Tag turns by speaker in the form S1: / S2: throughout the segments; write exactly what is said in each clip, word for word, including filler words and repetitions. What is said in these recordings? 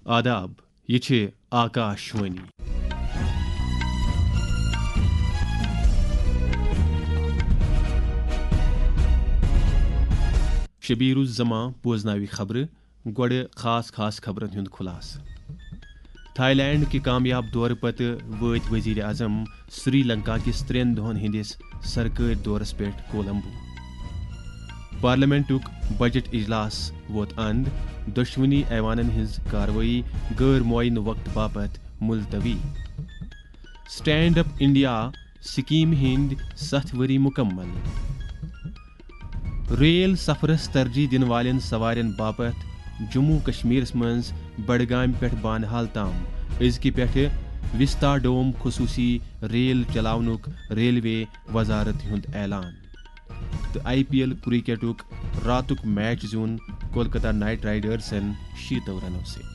S1: آداب، یہ چھ آکاشوانی شبیر الزماں بوزناوی خبر گوڑ خاص خاص خبرن ہند خلاصہ۔ تھائی لینڈ کہ کامیاب دورٕ پتہٕ وٲتۍ وزیر اعظم سری لنکا کس ترین دۄہن ہندس سرکٲرۍ دورس پٮ۪ٹھ کولمبو۔ پارلیمنٹُک بجٹ اجلاس ووت اند، دۄشوٕنی ایوانن ہٕنٛز کاروٲیی غٲر معینہ وقت باپتھ ملتوی۔ سٹینڈ اپ انڈیا سکیمہِ ہٕنٛدۍ ستھ ؤری مکمل۔ ریل سفرس ترجیح دِنہٕ والٮ۪ن سوارٮ۪ن باپتھ جموں کشمیرس منٛز بڈگامہِ پٮ۪ٹھ بانہال تام أزکہِ پٮ۪ٹھٕ وسٹاڈوم خصوصی ریل چلاونُک ریلوے وزارت ہُنٛد اعلان۔ تہٕ آئی پی ایل کرکٹُک راتُک میچ زیوٗن کولکتہ نائٹ رائڈرسن شیٖتو رنو سۭتۍ۔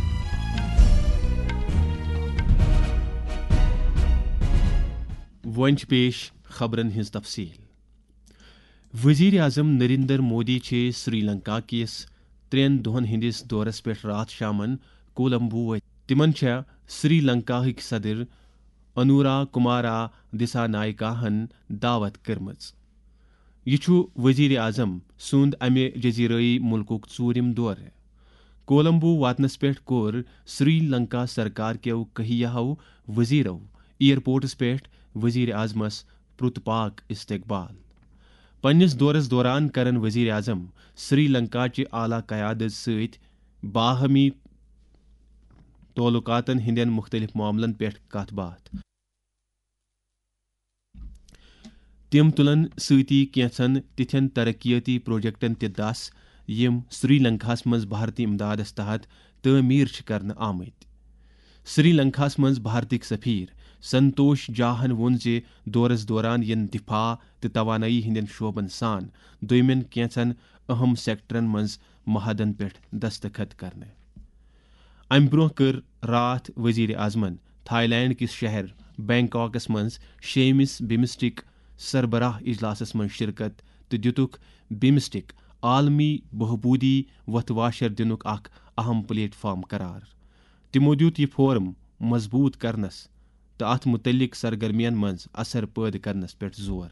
S1: وۄنۍ چھِ پیش خبرن ہٕنٛز تفصیل۔ وزیر اعظم نریندر مودی چھِ سری لنکا کِس ترٛٮ۪ن دۄہن ہٕنٛدِس دورس پٮ۪ٹھ راتھ شامن کولمبو وٲتۍ۔ تِمن چھےٚ سری لنکاہٕکۍ صدر انورا کمارا دسا نایکاہن دعوت کٔرمٕژ۔ یہِ چھُ وزیر اعظم سُنٛد امہِ جزیرٲیی مُلکُک ژوٗرِم دورٕ۔ کولمبو واتنس پٮ۪ٹھ کوٚر سری لنکا سرکار کٮ۪و کہِیاہو وزیرو ایئرپورٹس پٮ۪ٹھ وزیر اعظمس پُرتپاک استقبال۔ پننس دورس دوران کرن وزیر اعظم سری لنکا چہِ اعلیٰ قیادت سۭتۍ باہمی تعلقاتن ہٕنٛدٮ۪ن مختلف معاملن پٮ۪ٹھ کتھ باتھ۔ تِم تُلن سۭتی کینٛژن تِتھٮ۪ن ترقیٲتی پروجیکٹن تہِ دس یِم سری لنکاہس منٛز بھارتی امدادس تحت تعمیٖر چھِ کرنہٕ آمٕتۍ۔ سری لنکاہس منٛز بھارتٕکۍ سفیر سنتوش جھاہن ووٚن زِ دورس دوران یِن دفاع تہٕ توانٲیی ہٕنٛدٮ۪ن شعبن سان دوٚیمٮ۪ن کینٛژن اہم سیکٹرن منٛز محادن پٮ۪ٹھ دستخط کرنہٕ۔ امہِ برٛونٛہہ کٔر راتھ وزیر اعظمن تھائی لینڈ کِس شہر بینکاکس منٛز شیٚیمِس بِمسٹِک سربراہ اجلاسس منٛز شرکت تہٕ دِتُکھ بِمسٹِک عالمی بہبوٗدی وتھٕ واشر دِنُک اکھ اہم پلیٹ فارم قرار۔ تِمو دِیُت یہِ فورم مضبوٗط کرنس تہٕ اتھ متعلق سرگرمین منٛز اثر پٲدٕ کرنس پٮ۪ٹھ زور۔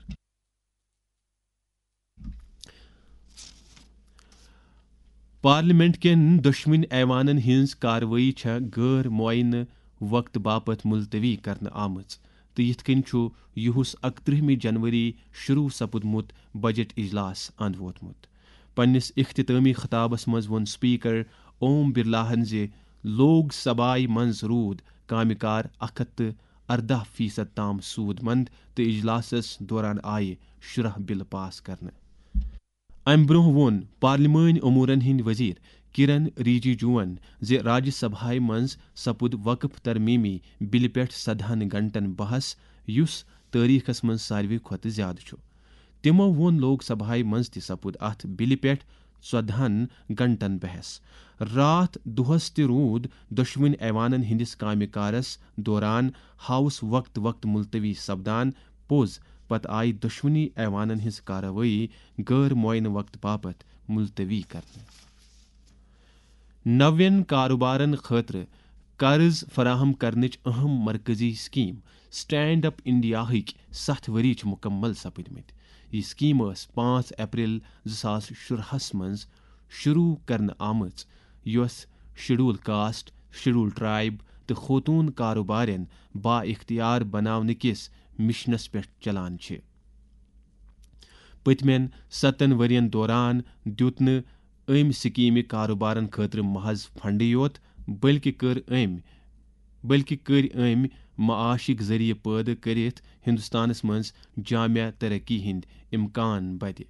S1: پارلیمنٹ کٮ۪ن دۄشوٕنی ایوانن ہٕنٛز کاروٲیی چھےٚ غٲر معینہ وقتہٕ باپتھ ملتوی کرنہٕ آمٕژ تہٕ یِتھ کٔنۍ چھُ یِہُس اکترٕہمہِ جنوری شروع سپُدمُت بجٹ اجلاس اند ووتمُت۔ پننِس اختتٲمی خطابس منٛز ووٚن سپیکر اوم برلاہن زِ لوک سبھایہ منٛز روٗد کامہِ کار اکھ ہتھ تہٕ اردہ فیصد تام سود مند تہٕ اجلاسس دوران آیہِ شُراہ بلہٕ پاس کرنہٕ۔ امہِ برٛونٛہہ ووٚن پارلیمٲنی اموٗرن ہٕنٛدۍ وزیر کِرن رِجِجوٗوَن زِ راجیہ سبھایہ منٛز سپُد وقف ترمیمی بلہِ پٮ۪ٹھ سدہن گنٹن بحث یُس تٲریٖخس منٛز ساروٕے کھۄتہٕ زیادٕ چھُ۔ تِمو ووٚن لوک سبھایہ منٛز تہِ سپُد اتھ بلہِ پٮ۪ٹھ ژۄدہن گنٹن بحث۔ راتھ دۄہس تہِ روٗد دۄشوٕنی ایوانن ہٕنٛدِس کامہِ کارس دوران ہاوُس وقتہٕ وقتہٕ ملتوی سپدان پوٚز پتہٕ آیہِ دۄشوٕنی ایوانن ہٕنٛز کاروٲیی غٲر معینہ وقتہٕ باپتھ ملتوی کرنہٕ۔ نوین کاروبارن خٲطرٕ قرض فراہم کرنٕچ اہم مرکزی سکیٖم سٹینڈ اپ انڈیاہٕکۍ ستھ ؤری چھِ مُکمل سپٕدمٕتۍ۔ یہِ سکیٖم ٲس پانٛژھ اپریل زٕ ساس شُراہس منٛز شروٗع کرنہٕ آمٕژ، یۄس شیڈول کاسٹ، شیڈول ٹرائب تہٕ خوطوٗن کاروبارٮ۪ن با اختیار بناونہٕ کِس مشنس پٮ۪ٹھ چلان چھِ۔ پٔتمٮ۪ن ستن ؤرین دوران دِیُت نہٕ أمۍ سکیٖمہِ کاروبارن خٲطرٕ محض فنڈٕے یوت بلکہِ کٔر أمۍ بلکہِ کٔرۍ أمۍ معاشٕکۍ ذٔریعہٕ پٲدٕ کٔرِتھ ہندوستانس منٛز جامع ترقی ہٕنٛدۍ امکان بدِ۔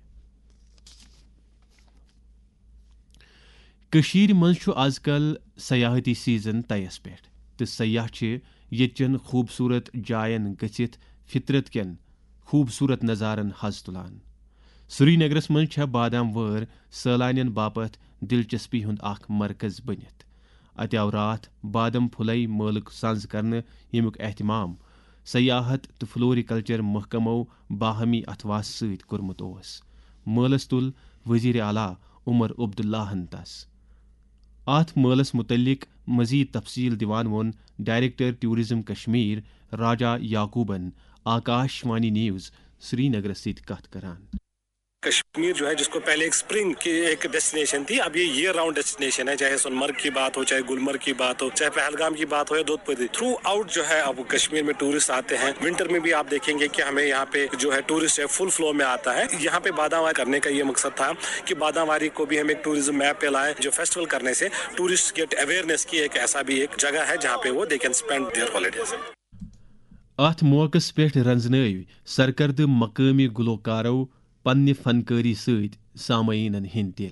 S1: کٔشیٖرِ منٛز چھُ آز کل سیاحتی سیزن طیَس پٮ۪ٹھ تہٕ سیاح چھِ ییٚتہِ چٮ۪ن خوٗبصوٗرت جاین گٔژھِتھ فطرت کٮ۪ن خوٗبصوٗرت نظارن حظ تُلان۔ سری نگرس منٛز چھےٚ بادام وٲر سٲلانٮ۪ن باپتھ دلچسپی ہُنٛد اکھ مرکز بٔنِتھ۔ اتہِ آو راتھ بادم پھُلے مٲلُک سنٛز کرنہٕ، ییٚمیُک اہتمام سیاحت تہٕ فلوریکلچر محکمو باہمی اتھواس سۭتۍ کوٚرمُت اوس۔ مٲلس تُل وزیر اعلیٰ عمر عبداللہن تس۔ ات مٲلس متعلق مزید تفصیل دِوان ووٚن ڈائریکٹر ٹورزم کشمیر راجا یعقوبن آکاش وانی نیوز سری نگر سۭتۍ کتھ کران.
S2: کشمیر جو ہے جس کو پہلے ایک اسپرنگ کی ایک ڈیسٹینیشن تھی، اب یہ ایئر راؤنڈ ڈیسٹینیشن ہے. چاہے سونمرگ کی بات ہو، چاہے گلمرگ کی بات ہو، چاہے پہلگام کی بات ہو یا دودھ پتری، تھرو آؤٹ جو ہے اب کشمیر میں ٹورسٹ آتے ہیں. ونٹر میں بھی آپ دیکھیں گے کہ ہمیں یہاں پہ جو ہے ٹورسٹ ہے فل فلو میں آتا ہے. یہاں پہ بادام واری کرنے کا یہ مقصد تھا کہ بادام واری کو بھی ہم ایک ٹورزم میپ پہ لائیں. جو فیسٹیول کرنے سے ٹورسٹ گیٹ اویئرنیس کی ایک ایسا بھی ایک جگہ ہے جہاں پہ وہ they can spend their holidays.
S1: ات موقع پہ رنزنٲو سرکردٕ مقامی گلوکارو پننہِ فنکٲری سۭتۍ سامعیٖنن ہٕنٛدۍ دِل.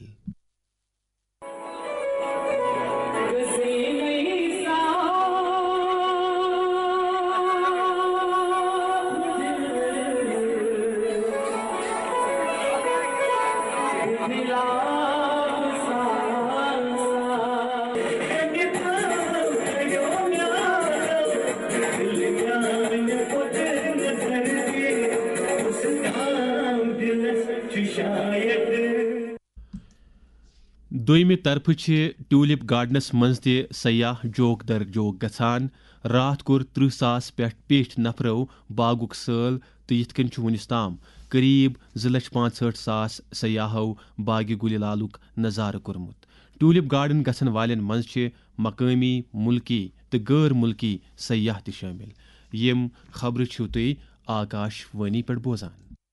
S1: دویمہِ طرفہٕ چھِ ٹیوٗلِپ گارڈنس منٛز تہِ سیاح جوک در جوک گژھان. راتھ کوٚر ترٕہ ساس پٮ۪ٹھ پیٚٹھۍ نفرو باغُک سٲل تہٕ یِتھ کٔنۍ چھُ وُنیُس تام قریب زٕ لچھ پانٛژھ ہٲٹھ ساس سیاحو باغِ گُلہِ لالُک نظارٕ کوٚرمُت. ٹیوٗلِپ گارڈن گژھن والٮ۪ن منٛز چھِ مقٲمی مُلکی تہٕ غٲر مُلکی سیاح تہِ شٲمِل. یِم خبرٕ چھِو تُہۍ آکاش وانی پٮ۪ٹھ بوزان.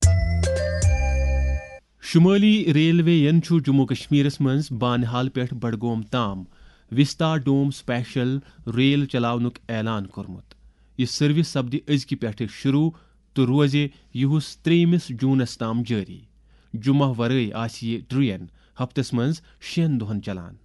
S1: شمٲلی ریلوے ین چھُ جموں کشمیرس منٛز بانِحال پٮ۪ٹھ بڈگوم تام وستا ڈوم سپیشل ریل چلاونُک اعلان کوٚرمُت. یہِ سٔروِس سپدِ أزکہِ پٮ۪ٹھٕ شروٗع تہٕ روزِ یِہُس ترٛیٚیمِس جوٗنس تام جٲری. جمعہ ورٲے آسہِ یہِ ٹرین ہفتس منٛز شٮ۪ن دۄہن چلان.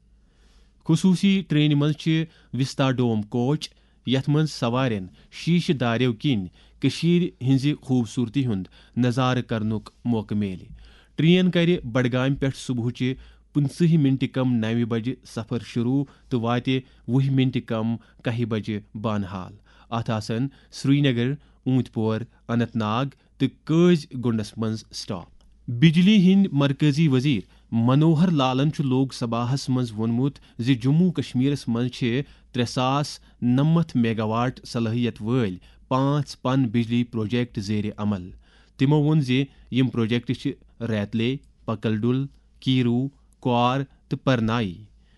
S1: خصوٗصی ٹرینہِ منٛز چھِ وستا ڈوم کوچ یتھ منٛز سوارٮ۪ن شیٖشہٕ داریو کِنۍ کٔشیٖرِ ہٕنٛزِ خوٗبصوٗرتی ہُنٛد نظارٕ کرنُک موقعہٕ میلہِ. ٹرین کرِ بڈگامہِ پٮ۪ٹھ صبحٕچہِ پٕنژٕہہِ مِنٹہِ کم نوِ بجہِ سفر شروٗع تہٕ واتہِ وُہہِ مِنٹہِ کم کہہِ بجہِ بانِحال. اتھ آسن سری نگر، اونت پور، اننت ناگ تہٕ قٲضۍ گُنڈس منٛز سٹاپ. بجلی ہٕنٛدۍ مرکزی وزیر منوہر لالن چھُ لوک سبھاہس منٛز ووٚنمُت زِ جموں کشمیرس منٛز چھِ ترٛےٚ ساس نمتھ میگا واٹ صلٲحیت وٲلۍ پانٛژھ پن بجلی پروجیکٹ زیر عمل. تِمو ووٚن زِ یِم پروجیکٹ چھِ ریتلے، پکل ڈُل، کیرو، کوار تہٕ پرنائی.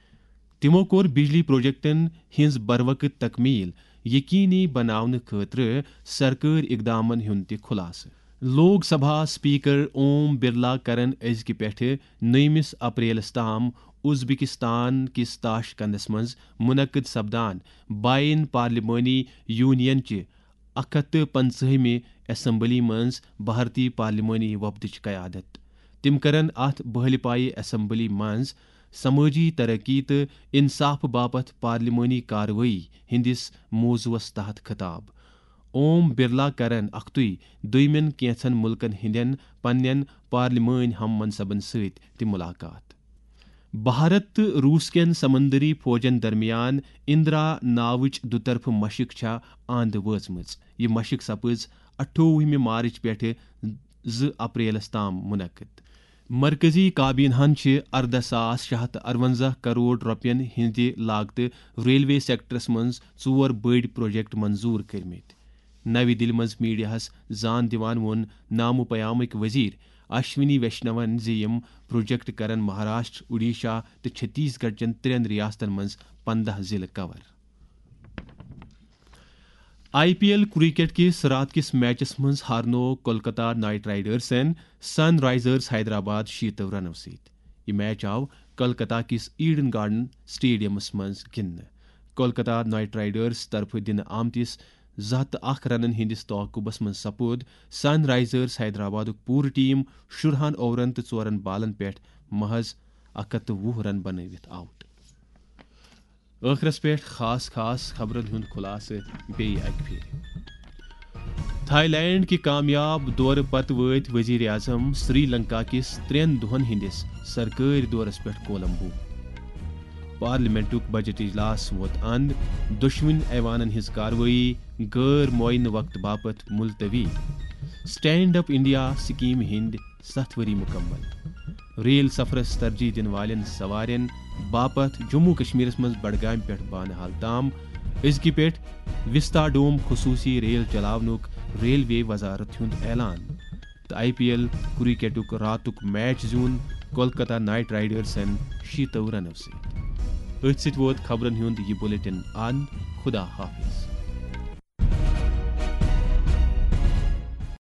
S1: تِمو کوٚر بجلی پروجیکٹن ہٕنٛز بروقت تکمیل یقینی بناونہٕ خٲطرٕ سرکٲرۍ اقدامن ہُنٛد تہِ خُلاصہٕ. لوک سبھا سپیکر اوم برلا کرن أزکہِ پٮ۪ٹھٕ نٔیمِس اپریلس تام ازبکستان کِس تاشکنٛدس منٛز مُنعقد سپدان بائن پارلیمانی یونین چہِ اکھ ہتھ تہٕ پنژہمہِ اسمبلی منٛز بھارتی پارلیمانی وفدٕچ قیادت. تِم کرن اتھ بہلہِ پایہِ اسمبلی منٛز سمٲجی ترقی تہٕ انصاف باپتھ پارلیمانی کاروٲیی ہٕنٛدِس موضوعس تحت خطاب. اوم برلا کرن اخطُے دوٚیمٮ۪ن کینٛژن مُلکن ہٕنٛدٮ۪ن پننٮ۪ن پارلیمٲنۍ ہم منصبن سۭتۍ تہِ مُلاقات. بھارت تہٕ روٗس کٮ۪ن سمندری فوجن درمیان اندرا ناوٕچ دُطرفہٕ مشق چھےٚ اند وٲژمٕژ. یہِ مشق سپٕز اٹھووُہمہِ مارچ پٮ۪ٹھٕ زٕ اپریلس تام مُنعقد. مرکزی کابینہن چھِ اردہ ساس شےٚ ہتھ تہٕ ارونزہ کروڑ رۄپین ہٕنٛدِ لاگتہٕ ریلوے سیکٹرس منٛز ژور بٔڑۍ پروجیکٹ منظوٗر کٔرمٕتۍ. نوِ دِلہِ منٛز میڈیاہس زان دِوان ووٚن نامو پیامٕکۍ وزیر اشونی ویشنون زِ یِم پروجیکٹ کرن مہاراشٹر، اڈیشہ تہٕ چھتیس گڑھ چٮ۪ن ترٛٮ۪ن ریاستن منٛز پندہ ضلعہٕ کور. آئی پی ایل کرکٹ کِس رات کِس میچس منٛز ہارنوو کولکتہ نائٹ رائڈرسن سن رائزرز حیدرآباد شیٖتو رنو سۭتۍ. یہِ میچ آو کولکتہ کِس ایڈن گارڈن سٹیڈیمس منٛز گِنٛدنہٕ. کولکتہ نائٹ رائڈرز طرفہٕ دِنہٕ آمتِس زٕ ہتھ تہٕ اکھ رنن ہٕنٛدِس توقعس منٛز سپود سن رائزرز حیدرآبادُک پوٗرٕ ٹیم شُرہن اوورن تہٕ ژورن بالن پٮ۪ٹھ محض اکھ ہتھ تہٕ وُہ رن بنٲوِتھ آوُٹ. ٲخرس پٮ۪ٹھ خاص خاص خبرن ہُنٛد خُلاصہٕ بیٚیہِ اکہِ پھِرِ. تھائی لینڈ کہِ کامیاب دورٕ پتہٕ وٲتۍ وزیر اعظم سری لنکا کِس ترٛٮ۪ن دۄہن ہٕنٛدِس سرکٲرۍ دورس پٮ۪ٹھ کولمبو. پارلیمنٹُک بجٹ اجلاس ووت اند. دۄشوٕنی ایوانن ہٕنٛز کاروٲیی غٲر معینہ وقتہٕ باپتھ ملتوی. سٹینڈ اپ انڈیا سکیمہِ ہٕنٛدۍ ستھ ؤری مُکمل. ریل سفرس ترجیح دِنہٕ والٮ۪ن سوارٮ۪ن باپت جموں کشمیرس مز بڈگام پہ بانحال تام أزکہِ پٮ۪ٹھ وسٹاڈوم خصوصی ریل چلاونُک ریلوے وزارت ہُنٛد اعلان تو آئی پی ایل کرکٹُک راتُک میچ زیوٗن کولکتہ نائٹ رائڈرسن شیٖتو رنو سۭتۍ أتھۍ سۭتۍ ووت خبرن ہُنٛد یہِ بُلیٹن ان خدا حافظ.